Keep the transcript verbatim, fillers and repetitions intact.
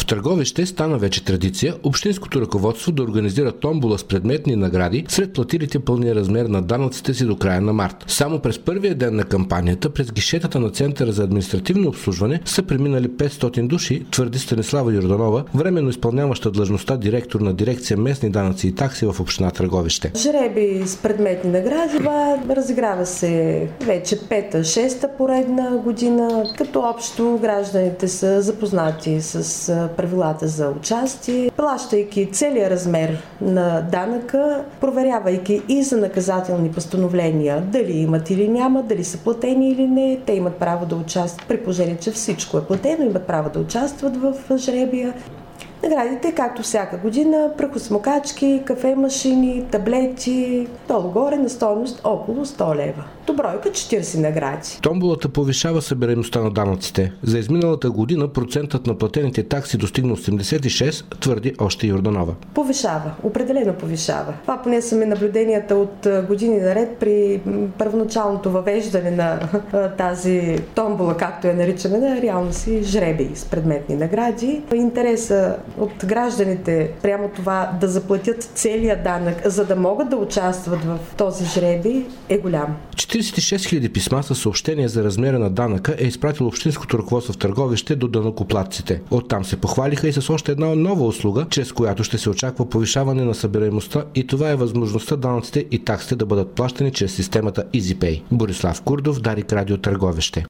В Търговище стана вече традиция общинското ръководство да организира томбола с предметни награди сред платилите пълния размер на данъците си до края на март. Само през първия ден на кампанията през гишетата на Центъра за административно обслужване са преминали петстотин души, твърди Станислава Йорданова, временно изпълняваща длъжността директор на дирекция местни данъци и такси в община Търговище. Жреби с предметни награди, това разиграва се вече пета, шеста поредна година, като общо гражданите са запознати с правилата за участие, плащайки целия размер на данъка, проверявайки и за наказателни постановления дали имат или няма, дали са платени или не, те имат право да участват, при положение, че всичко е платено, имат право да участват в жребия. Наградите, както всяка година, прахосмокачки, кафе-машини, таблети, долу-горе на стойност около сто лева. До бройка четирийсет награди. Томболата повишава събираемостта на данъците. За изминалата година процентът на платените такси достигна осемдесет и шест, твърди още Йорданова. Повишава, определено повишава. Това поне са ми наблюденията от години наред при първоначалното въвеждане на тази томбола, както я наричаме, на реално си жреби с предметни награди. Интереса от гражданите прямо това да заплатят целия данък, за да могат да участват в този жреби, е голям. четирийсет и шест хиляди писма със съобщения за размера на данъка е изпратило общинското ръководство в Търговище до данъкоплатците. Оттам се похвалиха и с още една нова услуга, чрез която ще се очаква повишаване на събираемостта, и това е възможността данъците и таксите да бъдат плащани чрез системата EasyPay. Борислав Курдов, Дарик Радио Търговище.